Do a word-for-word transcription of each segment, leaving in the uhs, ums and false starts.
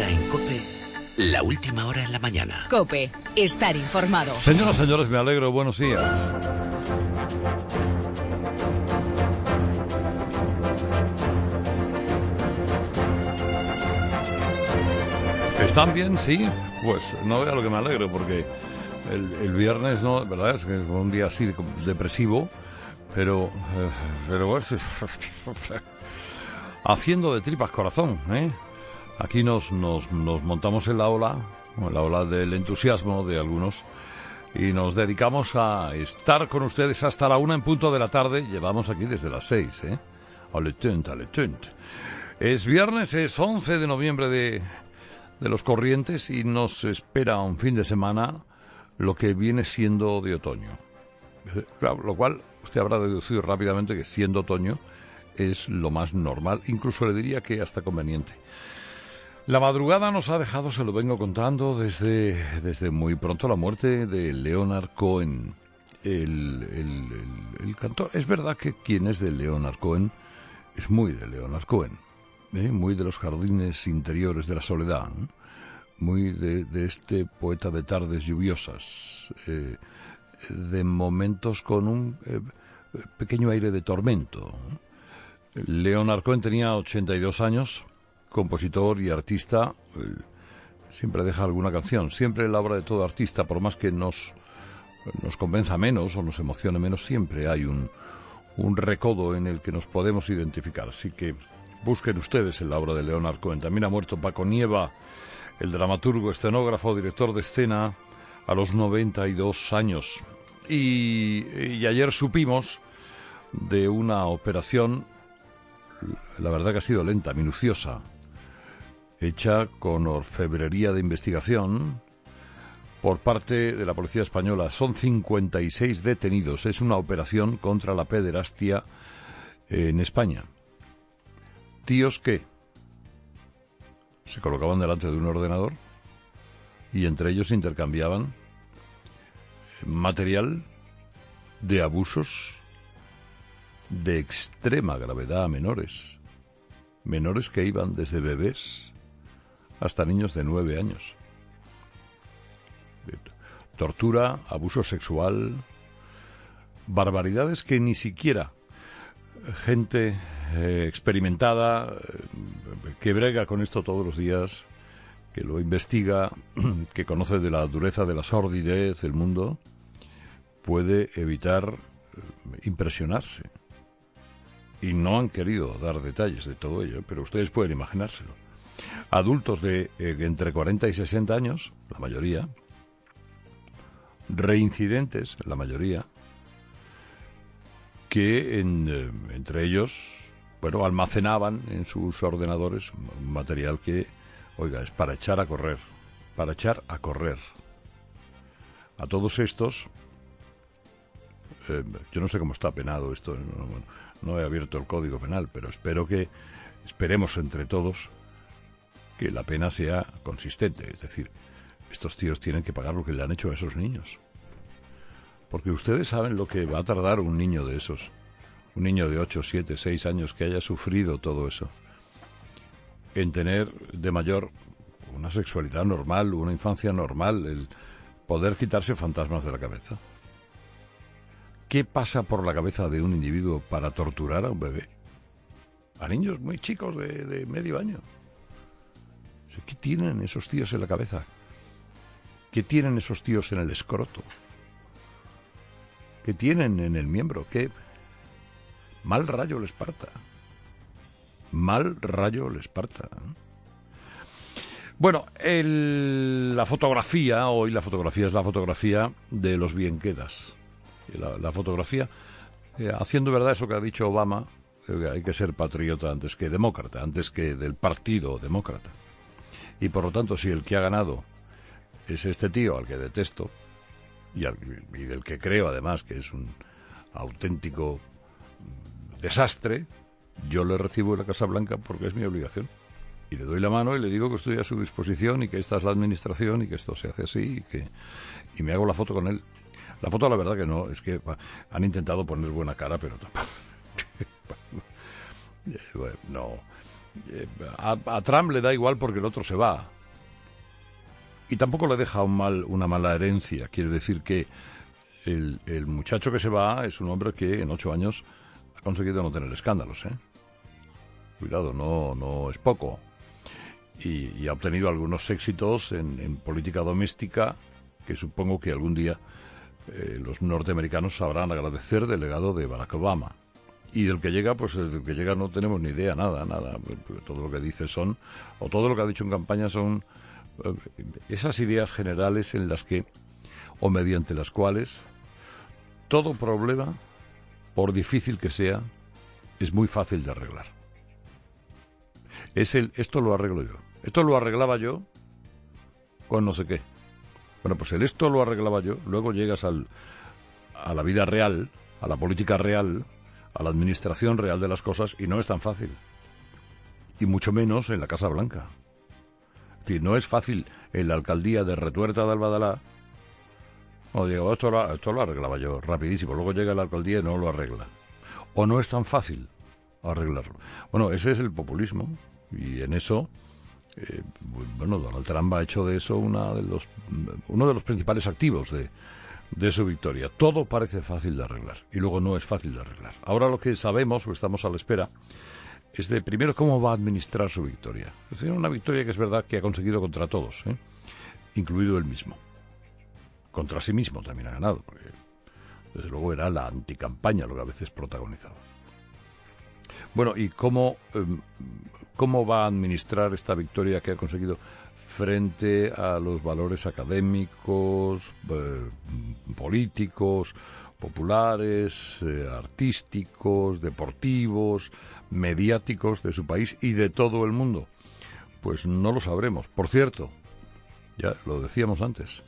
Ahora en COPE, la última hora en la mañana. COPE, estar informado. Señoras, señores, me alegro. Buenos días. ¿Están bien? Sí. Pues no vea lo que me alegro, porque el, el viernes, no, verdad es que es un día así depresivo, pero, eh, pero es, haciendo de tripas corazón, ¿eh? Aquí nos, nos, nos montamos en la ola, en la ola del entusiasmo de algunos, y nos dedicamos a estar con ustedes hasta la una en punto de la tarde. Llevamos aquí desde las seis, ¿eh? Ale tent, ale tent. Es viernes, es once de noviembre de, de los Corrientes, y nos espera un fin de semana lo que viene siendo de otoño. Claro, lo cual usted habrá deducido rápidamente que siendo otoño es lo más normal, incluso le diría que hasta conveniente. La madrugada nos ha dejado, se lo vengo contando, desde, desde muy pronto, la muerte de Leonard Cohen, el, el, el, el cantor. Es verdad que quien es de Leonard Cohen es muy de Leonard Cohen, ¿eh? Muy de los jardines interiores de la soledad, ¿eh? Muy de, de este poeta de tardes lluviosas, eh, de momentos con un eh, pequeño aire de tormento. Leonard Cohen tenía ochenta y dos años, compositor y artista. Eh, siempre deja alguna canción, siempre en la obra de todo artista, por más que nos, nos convenza menos o nos emocione menos, siempre hay un, un recodo en el que nos podemos identificar. Así que busquen ustedes en la obra de Leonard Cohen. También ha muerto Paco Nieva, el dramaturgo, escenógrafo, director de escena, a los noventa y dos años. Y, y ayer supimos de una operación, la verdad que ha sido lenta, minuciosa, hecha con orfebrería de investigación por parte de la policía española. Son cincuenta y seis detenidos. Es una operación contra la pederastia en España. Tíos que se colocaban delante de un ordenador y entre ellos intercambiaban material de abusos de extrema gravedad a menores. Menores que iban desde bebés hasta niños de nueve años. Tortura, abuso sexual, barbaridades que ni siquiera gente eh, experimentada, eh, que brega con esto todos los días, que lo investiga, que conoce de la dureza, de la sordidez del mundo, puede evitar eh, impresionarse. Y no han querido dar detalles de todo ello, pero ustedes pueden imaginárselo. Adultos de eh, entre cuarenta y sesenta años, la mayoría, reincidentes, la mayoría, que en, eh, entre ellos, bueno, almacenaban en sus ordenadores material que, oiga, es para echar a correr, para echar a correr. A todos estos, eh, yo no sé cómo está penado esto, no, no, no he abierto el Código Penal, pero espero que, esperemos entre todos, que la pena sea consistente. Es decir, estos tíos tienen que pagar lo que le han hecho a esos niños. Porque ustedes saben lo que va a tardar un niño de esos, un niño de ocho, siete, seis años que haya sufrido todo eso, en tener de mayor una sexualidad normal, una infancia normal, el poder quitarse fantasmas de la cabeza. ¿Qué pasa por la cabeza de un individuo para torturar a un bebé? A niños muy chicos de, de medio año. ¿Qué tienen esos tíos en la cabeza? ¿Qué tienen esos tíos en el escroto? ¿Qué tienen en el miembro? ¿Qué mal rayo les parta? Mal rayo les parta. Bueno, el, la fotografía, hoy la fotografía es la fotografía de los bienquedas. La, la fotografía, eh, haciendo verdad eso que ha dicho Obama, que hay que ser patriota antes que demócrata, antes que del partido demócrata. Y por lo tanto, si el que ha ganado es este tío al que detesto, y, al, y del que creo además que es un auténtico desastre, yo le recibo en la Casa Blanca porque es mi obligación. Y le doy la mano y le digo que estoy a su disposición y que esta es la administración y que esto se hace así y que y me hago la foto con él. La foto, la verdad que no, es que han intentado poner buena cara, pero bueno, no. A, a Trump le da igual porque el otro se va. Y tampoco le deja un mal, una mala herencia. Quiere decir que el, el muchacho que se va es un hombre que en ocho años ha conseguido no tener escándalos, ¿eh? Cuidado, no, no es poco. Y, y ha obtenido algunos éxitos en, en política doméstica que supongo que algún día eh, los norteamericanos sabrán agradecer del legado de Barack Obama. Y del que llega, pues del que llega no tenemos ni idea, nada, nada. Todo lo que dice son, o todo lo que ha dicho en campaña son eh, esas ideas generales en las que, o mediante las cuales, todo problema, por difícil que sea, es muy fácil de arreglar. Es el, esto lo arreglo yo. Esto lo arreglaba yo con no sé qué. Bueno, pues el esto lo arreglaba yo, luego llegas al, a la vida real, a la política real, a la administración real de las cosas, y no es tan fácil. Y mucho menos en la Casa Blanca. Es decir, no es fácil en la alcaldía de Retuerta de Albadalá. No, digo, esto lo, esto lo arreglaba yo rapidísimo. Luego llega la alcaldía y no lo arregla. O no es tan fácil arreglarlo. Bueno, ese es el populismo. Y en eso, eh, bueno, Donald Trump ha hecho de eso una de los, uno de los principales activos de, de su victoria. Todo parece fácil de arreglar y luego no es fácil de arreglar. Ahora lo que sabemos, o estamos a la espera, es de primero cómo va a administrar su victoria. Es decir, una victoria que es verdad que ha conseguido contra todos, ¿eh? Incluido él mismo. Contra sí mismo también ha ganado, porque desde luego era la anticampaña lo que a veces protagonizaba. Bueno, ¿y cómo, eh, cómo va a administrar esta victoria que ha conseguido frente a los valores académicos, eh, políticos, populares, eh, artísticos, deportivos, mediáticos de su país y de todo el mundo? Pues no lo sabremos. Por cierto, ya lo decíamos antes,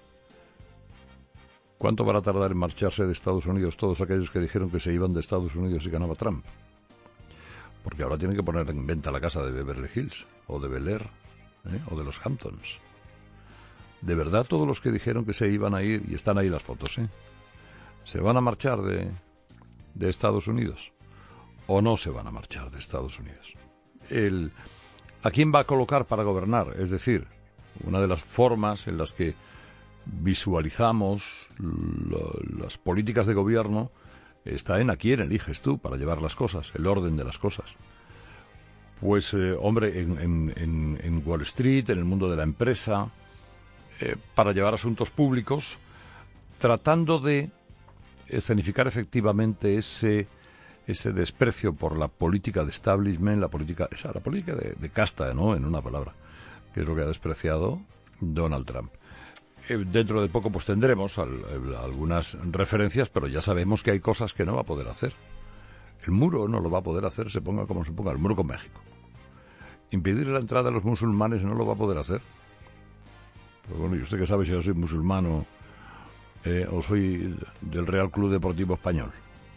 ¿cuánto van a tardar en marcharse de Estados Unidos todos aquellos que dijeron que se iban de Estados Unidos y ganaba Trump? Porque ahora tienen que poner en venta la casa de Beverly Hills, o de Bel Air, ¿eh? o de los Hamptons. De verdad, todos los que dijeron que se iban a ir, y están ahí las fotos, ¿eh? ¿se van a marchar de, de Estados Unidos? ¿O no se van a marchar de Estados Unidos? El, ¿A quién va a colocar para gobernar? Es decir, una de las formas en las que visualizamos lo, las políticas de gobierno está en a quién eliges tú para llevar las cosas, el orden de las cosas. Pues, eh, hombre, en, en, en, en Wall Street, en el mundo de la empresa, eh, para llevar asuntos públicos, tratando de escenificar efectivamente ese, ese desprecio por la política de establishment, la política, esa, la política de, de casta, ¿no?, en una palabra, que es lo que ha despreciado Donald Trump. Dentro de poco pues tendremos al, algunas referencias, pero ya sabemos que hay cosas que no va a poder hacer. El muro no lo va a poder hacer, se ponga como se ponga, el muro con México. Impedir la entrada a los musulmanes no lo va a poder hacer. Pues bueno, ¿y usted qué sabe si yo soy musulmano eh, o soy del Real Club Deportivo Español?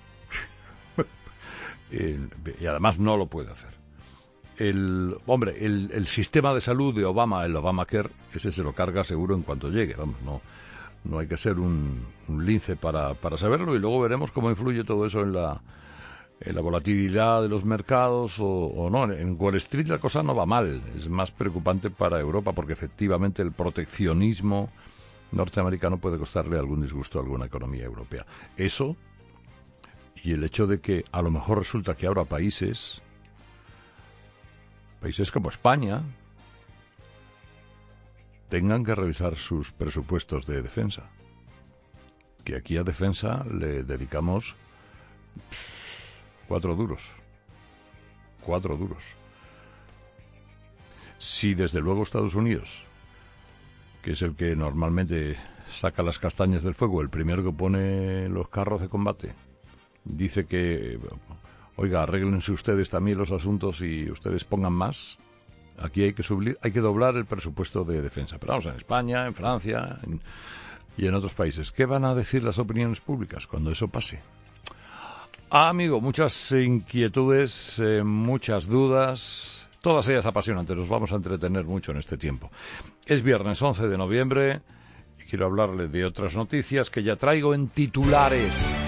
y además no lo puede hacer. El hombre, el, el sistema de salud de Obama, el Obamacare, ese se lo carga seguro en cuanto llegue. Vamos, no, no hay que ser un, un lince para, para saberlo, y luego veremos cómo influye todo eso en la, en la volatilidad de los mercados o, o no. En Wall Street la cosa no va mal, es más preocupante para Europa porque efectivamente el proteccionismo norteamericano puede costarle algún disgusto a alguna economía europea. Eso y el hecho de que a lo mejor resulta que ahora países países como España tengan que revisar sus presupuestos de defensa. Que aquí a defensa le dedicamos cuatro duros. Cuatro duros. Si desde luego Estados Unidos, que es el que normalmente saca las castañas del fuego, el primero que pone los carros de combate, dice que oiga, arréglense ustedes también los asuntos y ustedes pongan más, aquí hay que subir, hay que doblar el presupuesto de defensa. Pero vamos, en España, en Francia en, y en otros países. ¿Qué van a decir las opiniones públicas cuando eso pase? Ah, amigo, muchas inquietudes, eh, muchas dudas, todas ellas apasionantes. Nos vamos a entretener mucho en este tiempo. Es viernes once de noviembre y quiero hablarle de otras noticias que ya traigo en titulares.